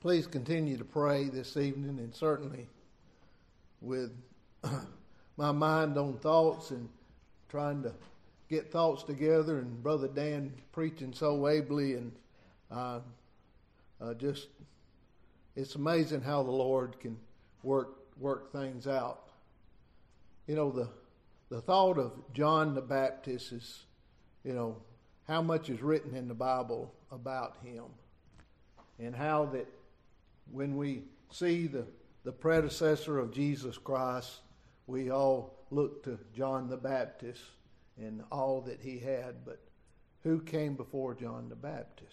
Please continue to pray this evening, and certainly with my mind on thoughts and trying to get thoughts together, and Brother Dan preaching so ably, and just it's amazing how the Lord can work things out. You know, the thought of John the Baptist is, you know, how much is written in the Bible about him, and how that when we see the predecessor of Jesus Christ, we all look to John the Baptist and all that he had. But who came before John the Baptist?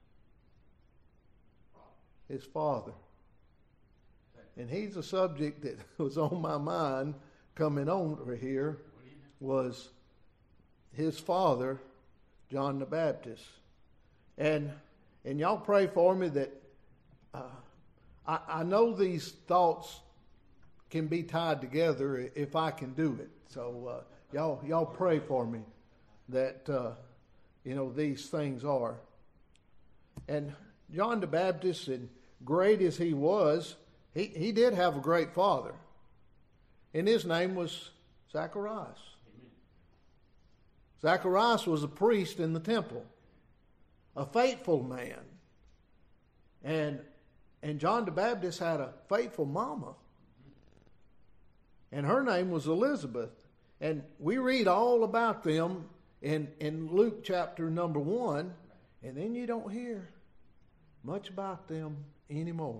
His father. And he's a subject that was on my mind coming over here, was his father, John the Baptist. And y'all pray for me that I know these thoughts can be tied together if I can do it. So y'all pray for me that these things are. And John the Baptist, and great as he was, he did have a great father, and his name was Zacharias. Amen. Zacharias was a priest in the temple, a faithful man, and John the Baptist had a faithful mama, and her name was Elizabeth. And we read all about them in Luke chapter number 1, and then you don't hear much about them anymore.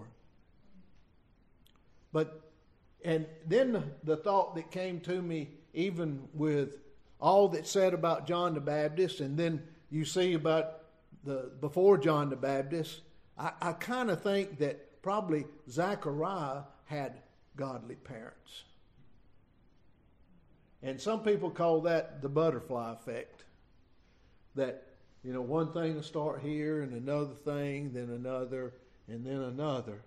And then the thought that came to me, even with all that's said about John the Baptist, and then you see about before John the Baptist, I kind of think that probably Zachariah had godly parents. And some people call that the butterfly effect. That, one thing will start here, and another thing, then another, and then another.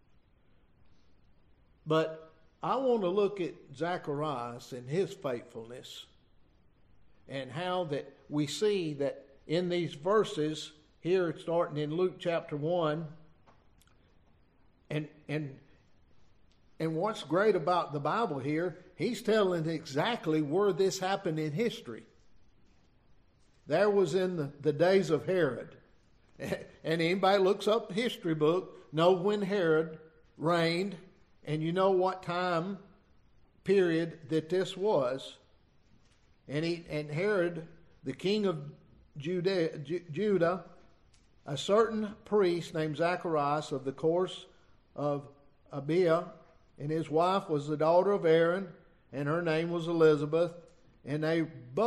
But I want to look at Zacharias and his faithfulness, and how that we see that in these verses here, starting in Luke chapter 1, and what's great about the Bible here, he's telling exactly where this happened in history. There was in the days of Herod. And anybody looks up history book, know when Herod reigned, and you know what time period that this was. And Herod, the king of Judah, a certain priest named Zacharias of the course of Abiah, and his wife was the daughter of Aaron, and her name was Elizabeth, and they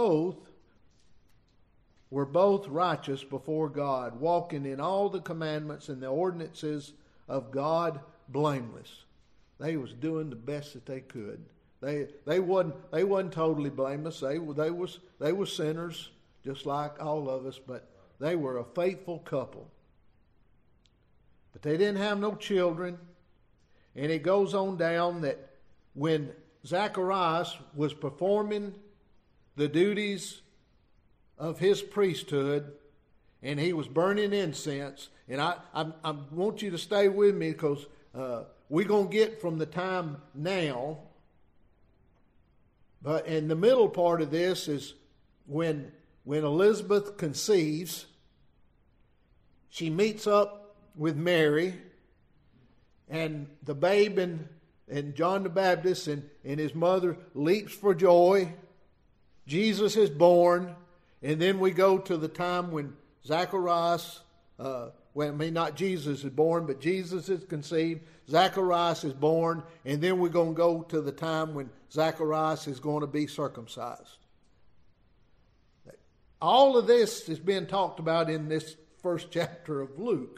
were both righteous before God, walking in all the commandments and the ordinances of God blameless. They was doing the best that they could. They wasn't totally blameless. They were sinners, just like all of us, but they were a faithful couple. But they didn't have no children. And it goes on down that when Zacharias was performing the duties of his priesthood, and he was burning incense, and I want you to stay with me, because we're going to get from the time now. But in the middle part of this is when Elizabeth conceives, she meets up with Mary, and the babe and John the Baptist and his mother leaps for joy. Jesus is born. And then we go to the time when Zacharias, not Jesus is born, but Jesus is conceived. Zacharias is born. And then we're going to go to the time when Zacharias is going to be circumcised. All of this is being talked about in this first chapter of Luke.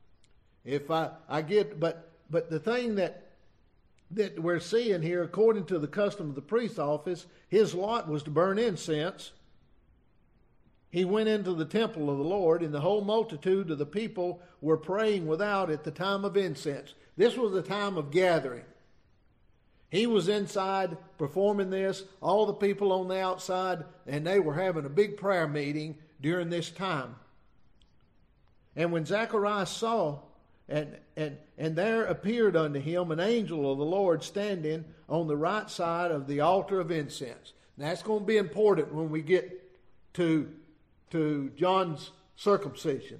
But the thing that we're seeing here, according to the custom of the priest's office, his lot was to burn incense. He went into the temple of the Lord, and the whole multitude of the people were praying without at the time of incense. This was the time of gathering. He was inside performing this, all the people on the outside, and they were having a big prayer meeting during this time. And when Zacharias saw And there appeared unto him an angel of the Lord standing on the right side of the altar of incense. Now that's going to be important when we get to John's circumcision.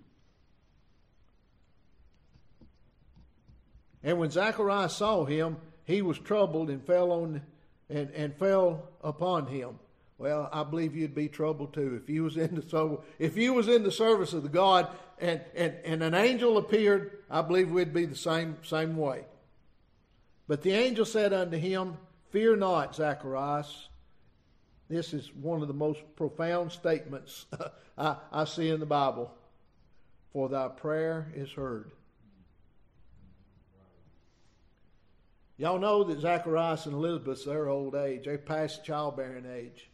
And when Zacharias saw him, he was troubled and fell upon him. Well, I believe you'd be troubled too if you was in the service of the God and an angel appeared. I believe we'd be the same way. But the angel said unto him, "Fear not, Zacharias." This is one of the most profound statements I see in the Bible. "For thy prayer is heard." Y'all know that Zacharias and Elizabeth, they're old age. They're past childbearing age.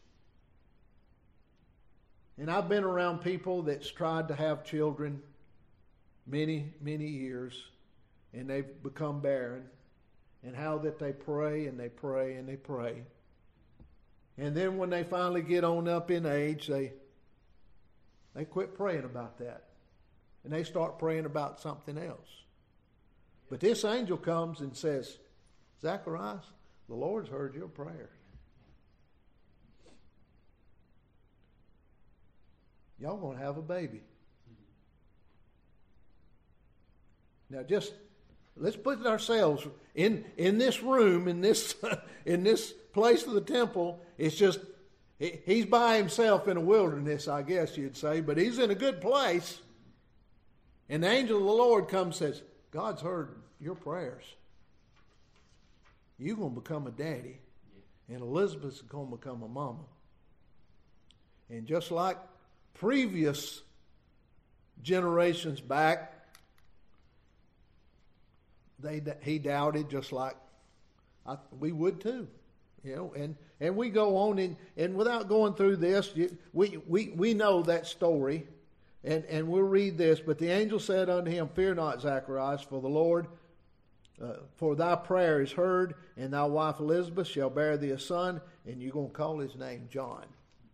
And I've been around people that's tried to have children many, many years, and they've become barren. And how that they pray and they pray and they pray. And then when they finally get on up in age, they quit praying about that. And they start praying about something else. But this angel comes and says, "Zacharias, the Lord's heard your prayer. Y'all going to have a baby." Now just let's put ourselves in this room, in this in this place of the temple. It's just he's by himself in a wilderness, I guess you'd say, but he's in a good place. And the angel of the Lord comes and says, "God's heard your prayers. You're going to become a daddy, and Elizabeth's going to become a mama." And just like previous generations back, he doubted, just like we would too, And we go on, and without going through this, we know that story, and we'll read this. "But the angel said unto him, Fear not, Zacharias, for the Lord, for thy prayer is heard, and thy wife Elizabeth shall bear thee a son, and you're going to call his name John."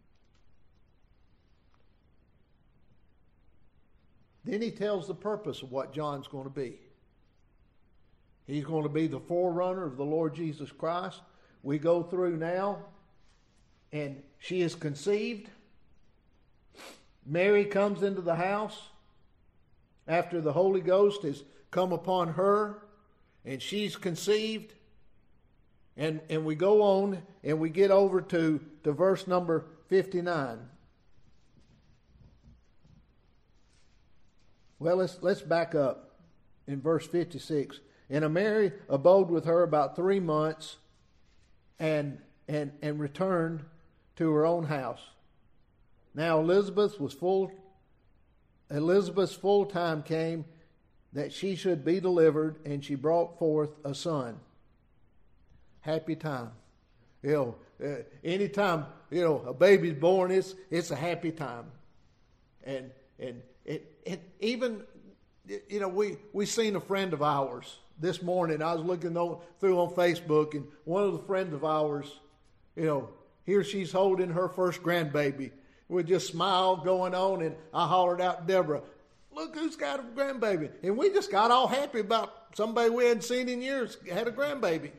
Then he tells the purpose of what John's going to be. He's going to be the forerunner of the Lord Jesus Christ. We go through now, and she is conceived. Mary comes into the house after the Holy Ghost has come upon her, and she's conceived. And we go on, and we get over to verse number 59. Well, let's back up in verse 56. "And Mary abode with her about 3 months, and returned to her own house. Now Elizabeth's full time came that she should be delivered, and she brought forth a son." Happy time. Anytime a baby's born, it's a happy time, and even we seen a friend of ours this morning. I was looking through on Facebook, and one of the friends of ours, here she's holding her first grandbaby with just smile going on, and I hollered out, "Deborah, look who's got a grandbaby." And we just got all happy about somebody we hadn't seen in years had a grandbaby.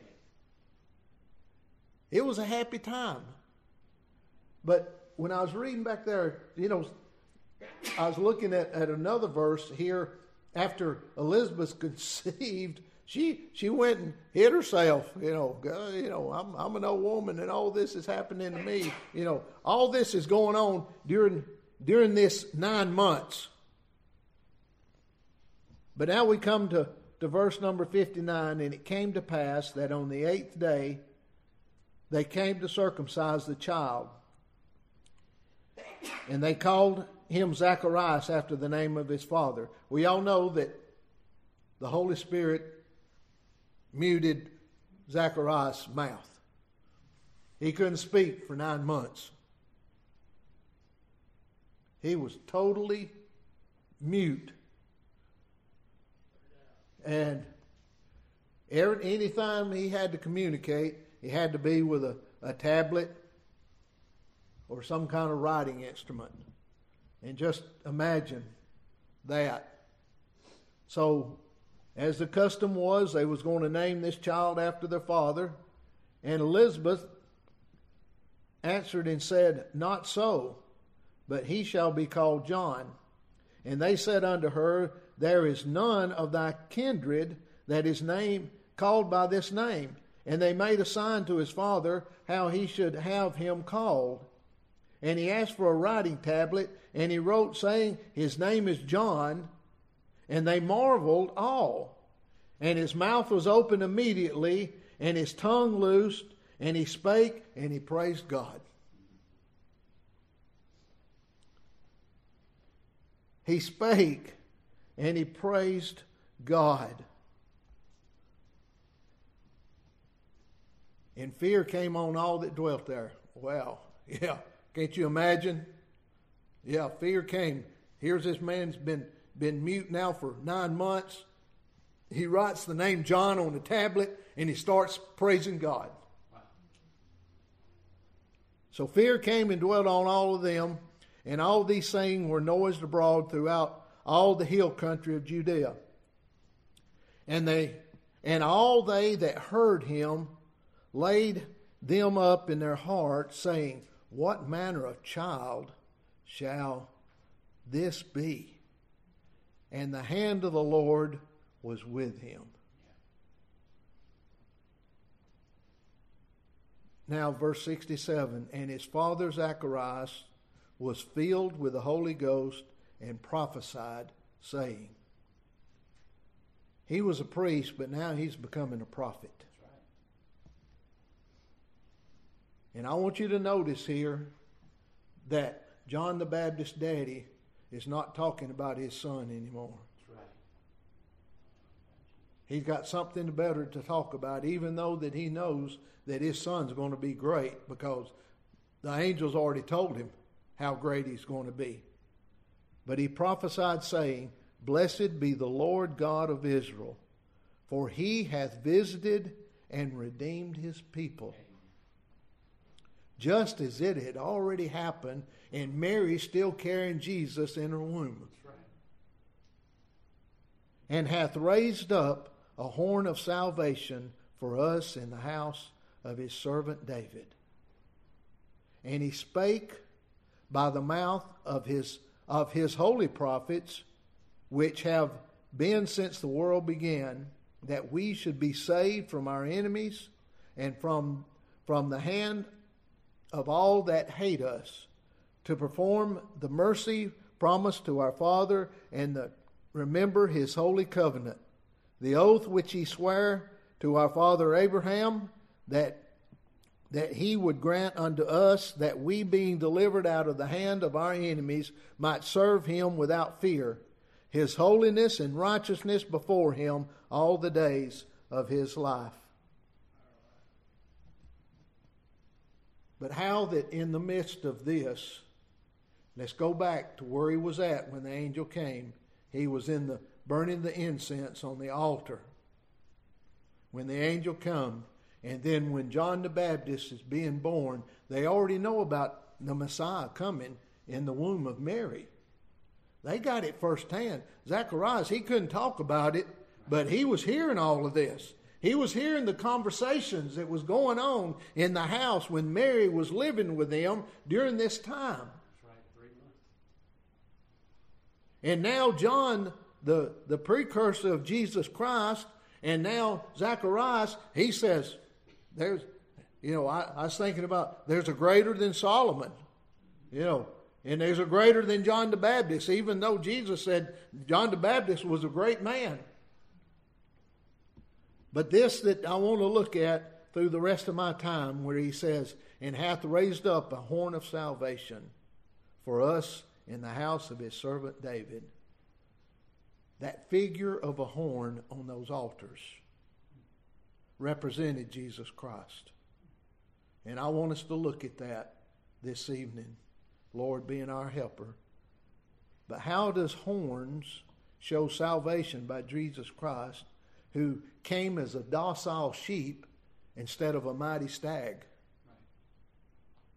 It was a happy time. But when I was reading back there, I was looking at another verse here. After Elizabeth conceived, she went and hid herself. I'm an old woman, and all this is happening to me. All this is going on during this 9 months. But now we come to verse number 59, "And it came to pass that on the 8th day they came to circumcise the child. And they called him Zacharias after the name of his father." We all know that the Holy Spirit muted Zacharias' mouth. He couldn't speak for 9 months. He was totally mute. And anytime he had to communicate, he had to be with a tablet or some kind of writing instrument. And just imagine that. So, as the custom was, they was going to name this child after their father. And Elizabeth answered and said, Not so, but he shall be called John. And they said unto her, There is none of thy kindred that is called by this name. And they made a sign to his father how he should have him called. And he asked for a writing tablet, and he wrote, saying, His name is John. And they marveled all. And his mouth was opened immediately, and his tongue loosed, and he spake, and he praised God. He spake, and he praised God. And fear came on all that dwelt there. Wow. Yeah. Can't you imagine? Yeah, fear came. Here's this man's been mute now for 9 months. He writes the name John on the tablet, and he starts praising God. Wow. So fear came and dwelt on all of them, and all these things were noised abroad throughout all the hill country of Judea. And all they that heard him laid them up in their hearts, saying, What manner of child shall this be? And the hand of the Lord was with him. Now, verse 67, And his father Zacharias was filled with the Holy Ghost and prophesied, saying, he was a priest, but now he's becoming a prophet. And I want you to notice here that John the Baptist's daddy is not talking about his son anymore. That's right. He's got something better to talk about, even though that he knows that his son's going to be great, because the angels already told him how great he's going to be. But he prophesied, saying, Blessed be the Lord God of Israel, for he hath visited and redeemed his people. Just as it had already happened, and Mary still carrying Jesus in her womb. That's right. And hath raised up a horn of salvation for us in the house of his servant David. And he spake by the mouth of his holy prophets, which have been since the world began, that we should be saved from our enemies and from the hand of all that hate us, to perform the mercy promised to our father, and remember his holy covenant, the oath which he sware to our father Abraham, that he would grant unto us, that we, being delivered out of the hand of our enemies, might serve him without fear, his holiness and righteousness before him all the days of his life. But how that in the midst of this, let's go back to where he was at when the angel came. He was burning the incense on the altar when the angel come. And then when John the Baptist is being born, they already know about the Messiah coming in the womb of Mary. They got it firsthand. Zacharias, he couldn't talk about it, but he was hearing all of this. He was hearing the conversations that was going on in the house when Mary was living with them during this time. That's right, 3 months. And now John, the precursor of Jesus Christ, and now Zacharias, he says, I was thinking about, there's a greater than Solomon, and there's a greater than John the Baptist, even though Jesus said John the Baptist was a great man. But this that I want to look at through the rest of my time, where he says, and hath raised up a horn of salvation for us in the house of his servant David. That figure of a horn on those altars represented Jesus Christ. And I want us to look at that this evening, Lord being our helper. But how does horns show salvation by Jesus Christ, who came as a docile sheep instead of a mighty stag? Right.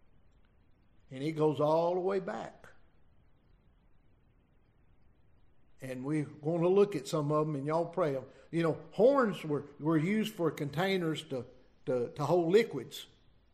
And he goes all the way back. And we're going to look at some of them, and y'all pray them. You know, horns were used for containers to hold liquids.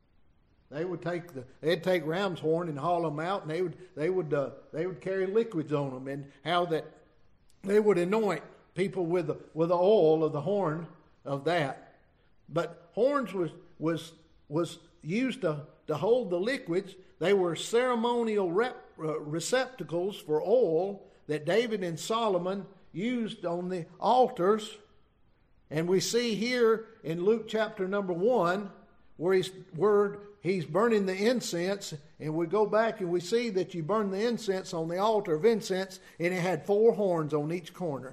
They'd take ram's horn and haul them out, and they would carry liquids on them, and how that they would anoint people with the oil of the horn of that. But horns was used to hold the liquids. They were ceremonial receptacles for oil that David and Solomon used on the altars. And we see here in Luke chapter number 1 where he's burning the incense, and we go back and we see that you burn the incense on the altar of incense, and it had 4 horns on each corner.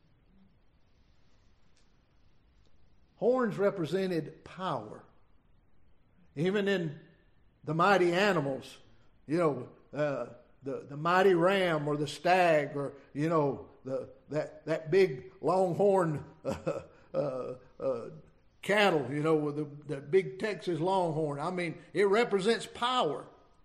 Horns represented power. Even in the mighty animals, you know, the mighty ram or the stag, or you know, that big longhorn cattle, you know, with the big Texas longhorn. I mean, it represents power.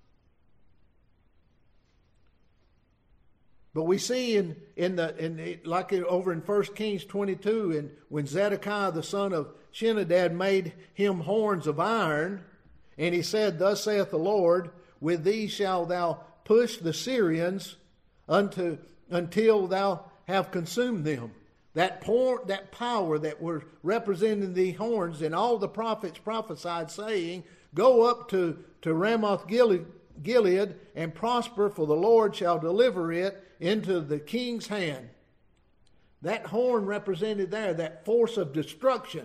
But we see like over in 1 Kings 22, and when Zedekiah the son of Shenadad made him horns of iron, and he said, "Thus saith the Lord, with these shalt thou push the Syrians until thou have consumed them." That power that was representing the horns, and all the prophets prophesied, saying, "Go up to Ramoth Gilead and prosper, for the Lord shall deliver it into the king's hand." That horn represented there that force of destruction.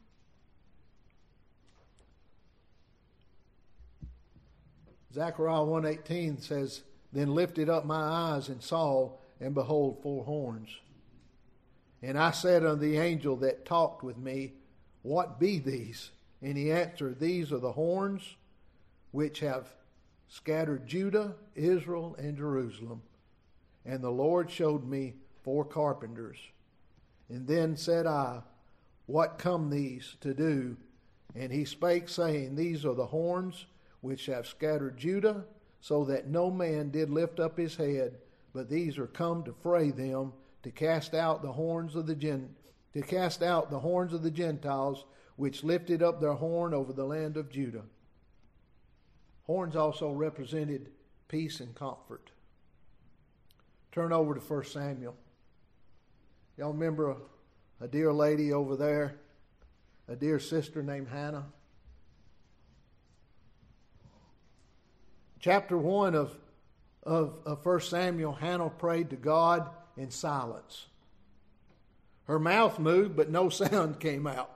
Zechariah 1:18 says, "Then lifted up my eyes and saw, and behold, 4 horns. And I said unto the angel that talked with me, What be these? And he answered, These are the horns which have scattered Judah, Israel, and Jerusalem. And the Lord showed me 4 carpenters. And then said I, What come these to do? And he spake, saying, These are the horns which have scattered Judah, so that no man did lift up his head, but these are come to fray them, to cast out the horns of the Gentiles, which lifted up their horn over the land of Judah. Horns also represented peace and comfort. Turn over to 1 Samuel. Y'all remember a dear lady over there, a dear sister named Hannah? Chapter 1 of 1 Samuel, Hannah prayed to God in silence. Her mouth moved, but no sound came out.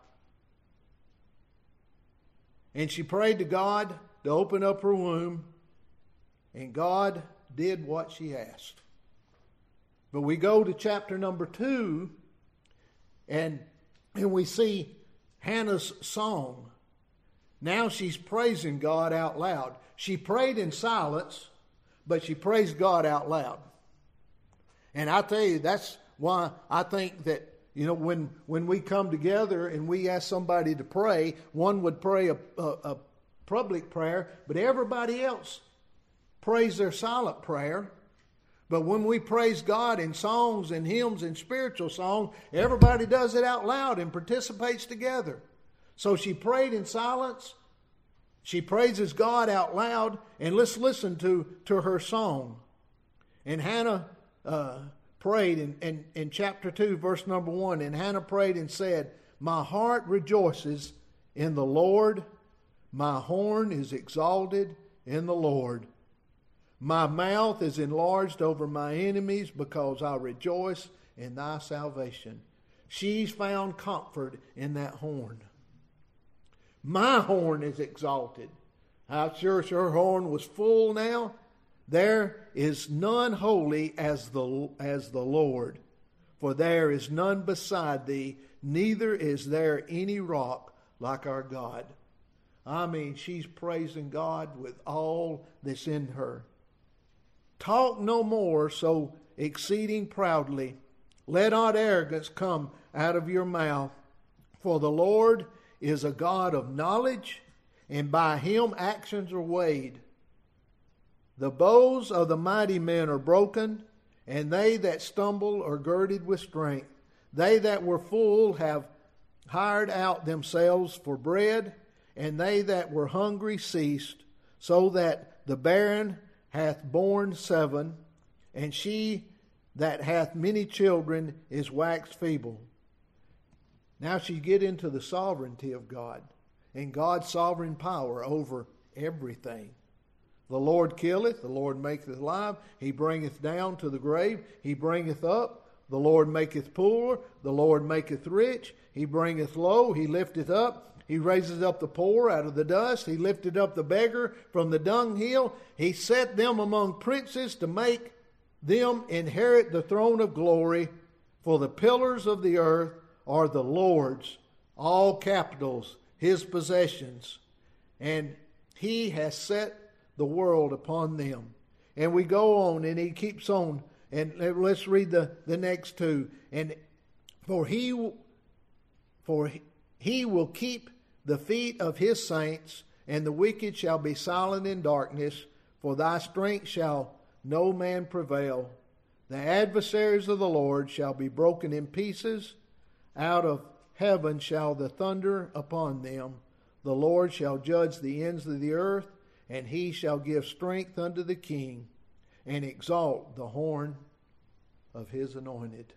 And she prayed to God to open up her womb, and God did what she asked. But we go to chapter number 2, and we see Hannah's song. Now she's praising God out loud. She prayed in silence, but she praised God out loud. And I tell you, that's why I think that, you know, when we come together and we ask somebody to pray, one would pray a public prayer, but everybody else prays their silent prayer. But when we praise God in songs and hymns and spiritual song, everybody does it out loud and participates together. So she prayed in silence. She praises God out loud, and let's listen to her song. And Hannah prayed in chapter 2, verse number 1. And Hannah prayed and said, My heart rejoices in the Lord. My horn is exalted in the Lord. My mouth is enlarged over my enemies, because I rejoice in thy salvation. She's found comfort in that horn. My horn is exalted. I'm sure her horn was full now. There is none holy as the Lord, for there is none beside thee, neither is there any rock like our God. I mean, she's praising God with all that's in her. Talk no more so exceeding proudly. Let not arrogance come out of your mouth. For the Lord is a God of knowledge, and by him actions are weighed. The bows of the mighty men are broken, and they that stumble are girded with strength. They that were full have hired out themselves for bread, and they that were hungry ceased, so that the barren hath borne 7, and she that hath many children is waxed feeble. Now you get into the sovereignty of God and God's sovereign power over everything. The Lord killeth, the Lord maketh alive. He bringeth down to the grave, He bringeth up. The Lord maketh poor, the Lord maketh rich. He bringeth low, He lifteth up. He raises up the poor out of the dust. He lifted up the beggar from the dunghill. He set them among princes to make them inherit the throne of glory. For the pillars of the earth are the Lord's, all capitals, His possessions. And He has set the world upon them. And we go on, and he keeps on, and let's read the next two. And for he will keep the feet of his saints, and the wicked shall be silent in darkness, for thy strength shall no man prevail. The adversaries of the Lord shall be broken in pieces, out of heaven shall the thunder upon them. The Lord shall judge the ends of the earth, and He shall give strength unto the king, and exalt the horn of His anointed.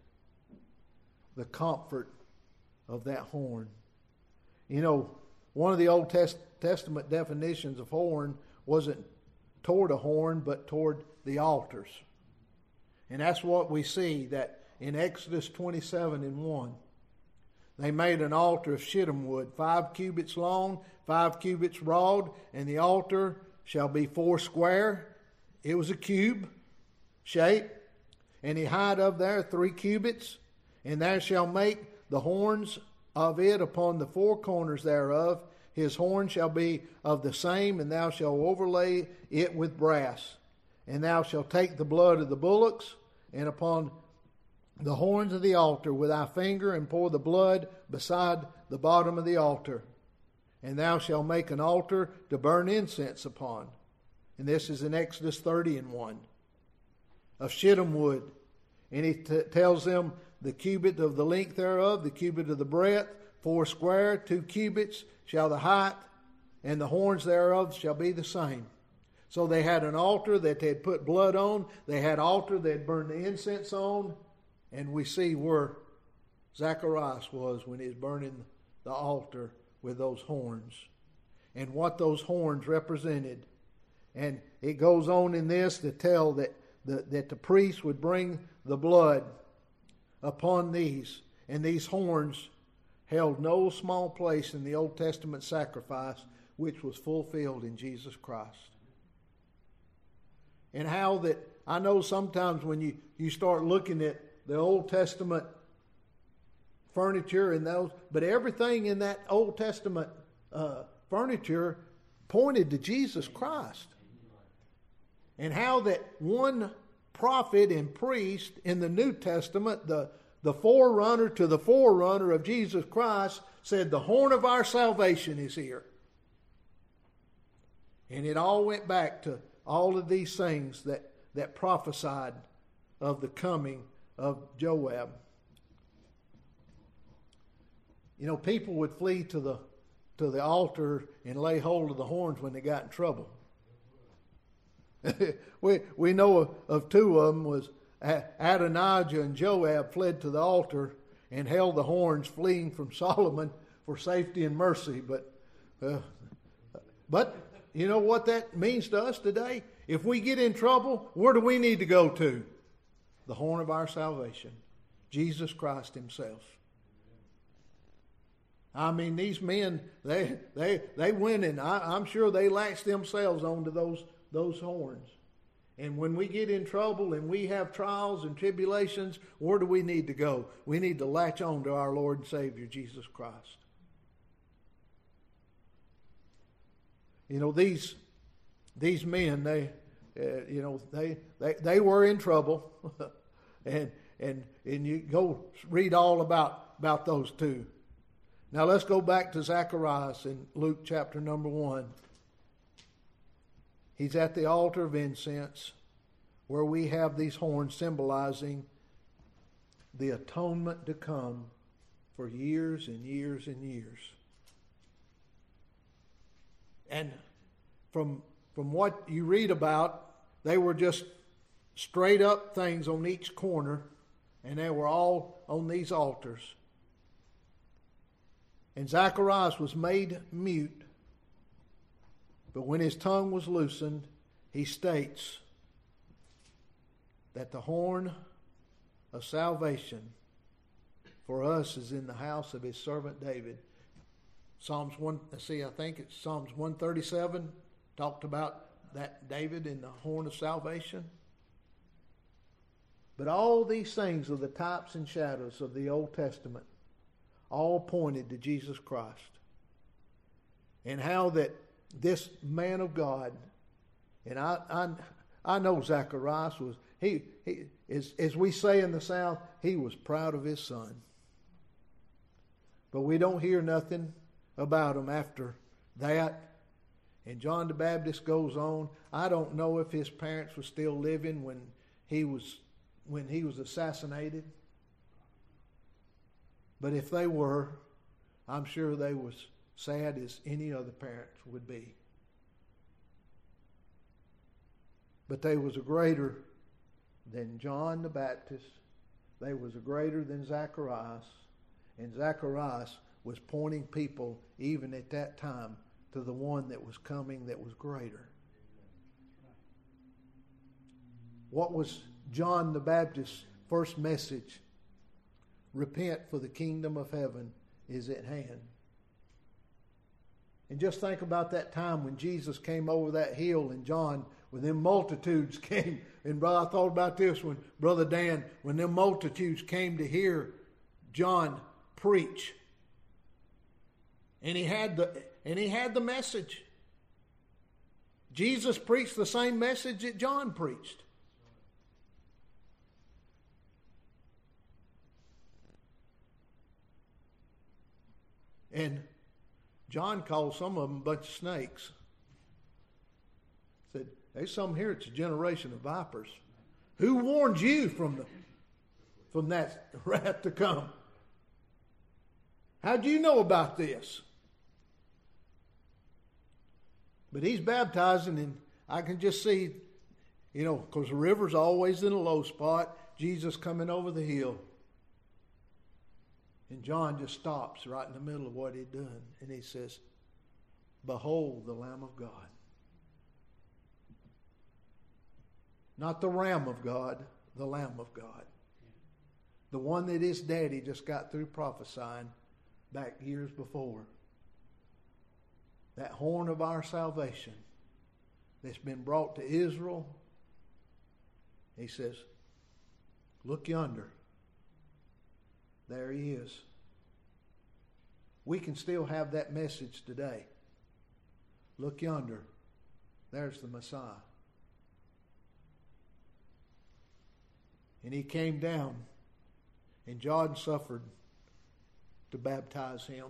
The comfort of that horn. You know, one of the Old Testament definitions of horn wasn't toward a horn, but toward the altars. And that's what we see that in Exodus 27:1. They made an altar of shittim wood, 5 cubits long, 5 cubits broad, and the altar shall be 4 square. It was a cube shape. And the height of there 3 cubits. And thou shalt make the horns of it upon the 4 corners thereof. His horn shall be of the same, and thou shalt overlay it with brass. And thou shalt take the blood of the bullocks, and upon the horns of the altar with thy finger, and pour the blood beside the bottom of the altar. And thou shalt make an altar to burn incense upon. And this is in Exodus 30:1. Of shittim wood. And he tells them the cubit of the length thereof, the cubit of the breadth, 4 square, 2 cubits shall the height, and the horns thereof shall be the same. So they had an altar that they had put blood on. They had an altar they had burned the incense on. And we see where Zacharias was when he was burning the altar with those horns, and what those horns represented. And it goes on in this to tell that the priest would bring the blood upon these, and these horns held no small place in the Old Testament sacrifice, which was fulfilled in Jesus Christ. And how that, I know sometimes when you start looking at the Old Testament furniture and those, but everything in that Old Testament furniture pointed to Jesus Christ. And how that one prophet and priest in the New Testament, the forerunner to the forerunner of Jesus Christ, said the horn of our salvation is here. And it all went back to all of these things that prophesied of the coming of Joab. You know, people would flee to the altar and lay hold of the horns when they got in trouble. we know of 2 of them. Was Adonijah and Joab fled to the altar and held the horns, fleeing from Solomon for safety and mercy. But you know what that means to us today? If we get in trouble, where do we need to go to? The horn of our salvation, Jesus Christ Himself. I mean, these men, they went, and I'm sure they latched themselves onto those horns. And when we get in trouble and we have trials and tribulations, where do we need to go? We need to latch on to our Lord and Savior, Jesus Christ. You know, these men, they were in trouble, and you go read all about those 2. Now let's go back to Zacharias in Luke chapter number 1. He's at the altar of incense, where we have these horns symbolizing the atonement to come for years and years and years. And from what you read about, they were just straight up things on each corner, and they were all on these altars. And Zacharias was made mute, but when his tongue was loosened, he states that the horn of salvation for us is in the house of his servant David. I think it's Psalms 137 talked about that David in the horn of salvation. But all these things are the types and shadows of the Old Testament, all pointed to Jesus Christ. And how that this man of God, and I know Zacharias was, he as we say in the South, he was proud of his son. But we don't hear nothing about him after that. And John the Baptist goes on. I don't know if his parents were still living when he was assassinated. But if they were, I'm sure they was sad as any other parents would be. But they was a greater than John the Baptist. They was a greater than Zacharias. And Zacharias was pointing people, even at that time, to the one that was coming that was greater. What was John the Baptist's first message? Repent, for the kingdom of heaven is at hand. And just think about that time when Jesus came over that hill, and John, when them multitudes came, and brother, I thought about this when Brother Dan, when them multitudes came to hear John preach. And he had the message. Jesus preached the same message that John preached. And John called some of them a bunch of snakes. Said, there's some here, it's a generation of vipers. Who warned you from that wrath to come? How'd you know about this? But he's baptizing, and I can just see, because the river's always in a low spot, Jesus coming over the hill. And John just stops right in the middle of what he'd done. And he says, behold the Lamb of God. Not the Ram of God, the Lamb of God. The one that his daddy just got through prophesying back years before. That horn of our salvation that's been brought to Israel. He says, look yonder. There he is. We can still have that message today. Look yonder. There's the Messiah. And he came down, and John suffered to baptize him.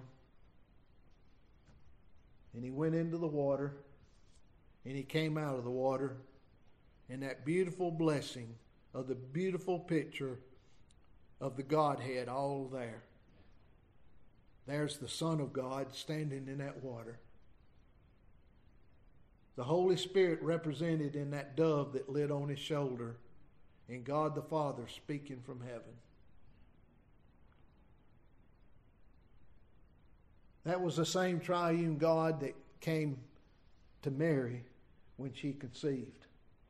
And he went into the water, and he came out of the water, and that beautiful blessing of the beautiful picture of the Godhead all there. There's the Son of God standing in that water. The Holy Spirit represented in that dove that lit on his shoulder, and God the Father speaking from heaven. That was the same triune God that came to Mary when she conceived.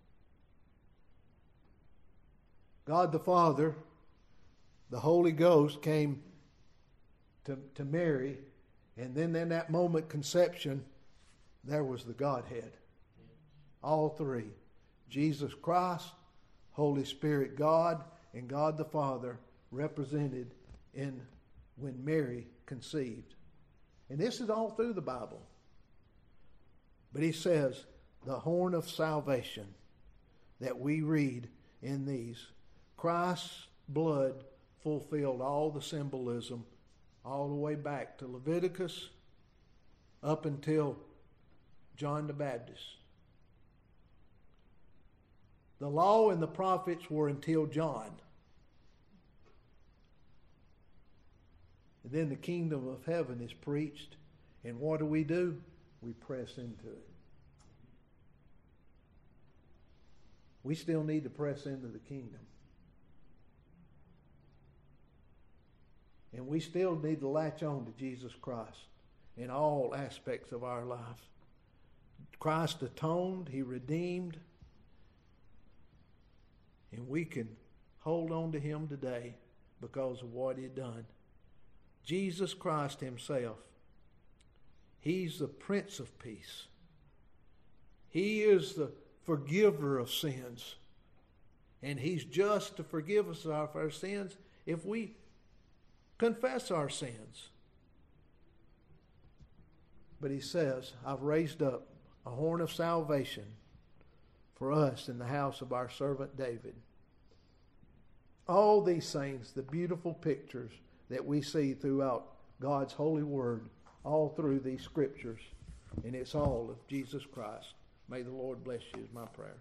God the Father, the Holy Ghost came to Mary, and then in that moment conception, there was the Godhead. All three. Jesus Christ, Holy Spirit God, and God the Father represented in when Mary conceived. And this is all through the Bible. But he says, the horn of salvation that we read in these, Christ's blood fulfilled all the symbolism all the way back to Leviticus up until John the Baptist. The law and the prophets were until John. And then the kingdom of heaven is preached. And what do? We press into it. We still need to press into the kingdom. And we still need to latch on to Jesus Christ in all aspects of our lives. Christ atoned, He redeemed, and we can hold on to Him today because of what He had done. Jesus Christ Himself, He's the Prince of Peace. He is the forgiver of sins. And He's just to forgive us of our sins if we confess our sins. But He says, I've raised up a horn of salvation for us in the house of our servant David. All these things, the beautiful pictures that we see throughout God's holy word, all through these scriptures, and it's all of Jesus Christ. May the Lord bless you is my prayer.